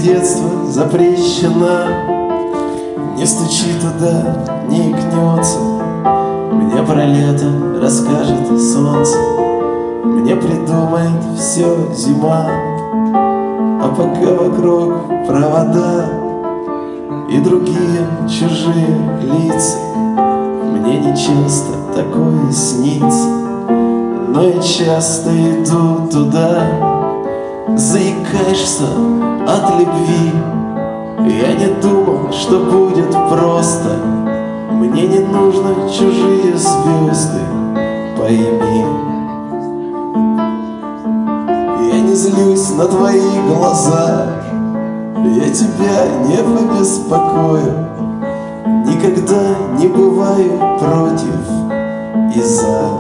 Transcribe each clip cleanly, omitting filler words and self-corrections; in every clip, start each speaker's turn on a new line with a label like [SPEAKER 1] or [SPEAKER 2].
[SPEAKER 1] детства запрещена. Не стучи туда, не икнется. Мне про лето расскажет солнце. Мне придумает все зима. А пока вокруг провода и другие чужие лица, мне не часто такое снится. Но я часто иду туда. Заикаешься от любви. Я не думал, что будет просто. Мне не нужны чужие звезды, пойми. Я не злюсь на твои глаза, я тебя не побеспокою. Никогда не бываю против и за.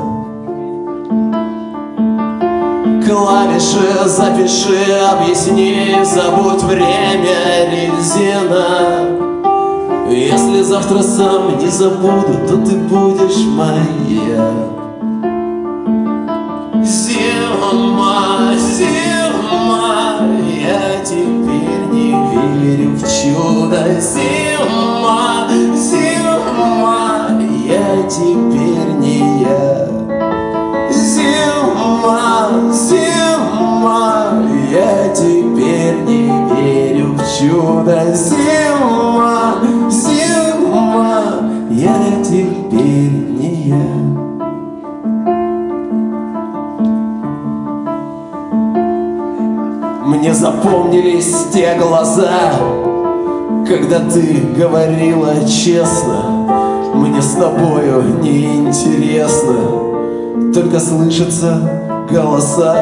[SPEAKER 1] Клавиши запиши, объясни, забудь время, резина. Если завтра сам не забуду, то ты будешь моя. Зима, зима, я теперь не верю в чудо. Зима, зима, я теперь не я. Зима, зима, я теперь не верю в чудо. Зима, зима, я теперь не я. Мне запомнились те глаза, когда ты говорила честно. Мне с тобою неинтересно, только слышатся голоса.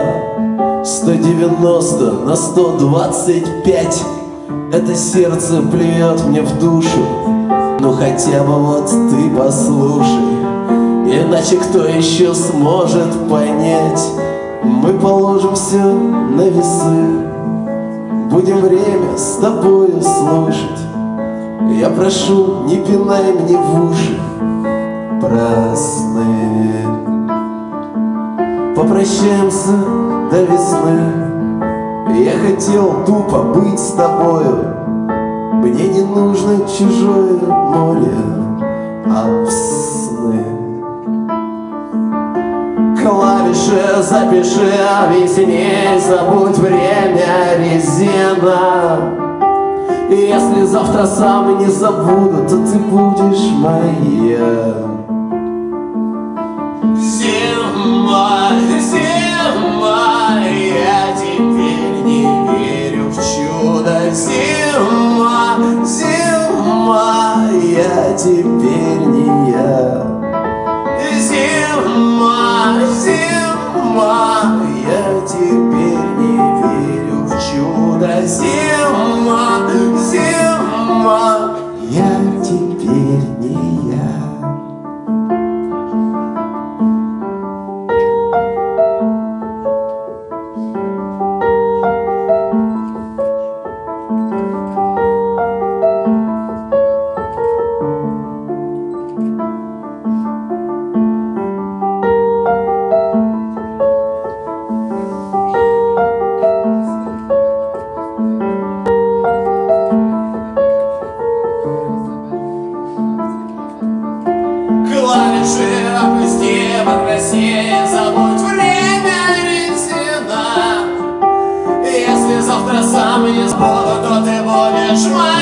[SPEAKER 1] 190 на 125, это сердце плюет мне в душу. Ну хотя бы вот ты послушай, иначе кто еще сможет понять? Мы положим все на весы, будем время с тобою слушать. Я прошу, не пинай мне в уши праздные. Попрощаемся до весны. Я хотел тупо быть с тобою. Мне не нужно чужое море, а сны. Клавиши запиши, объясни, забудь время, резина. Если завтра сам не забуду, то ты будешь моя. Зима, зима, я теперь не верю в чудо. Зима, зима, я теперь не я. Зима, зима, я теперь не верю в чудо. Зима, зима, я теперь не я. Клавиши опусти, попроси, забудь время, резина. Если завтра сам не забуду, то ты будешь моя.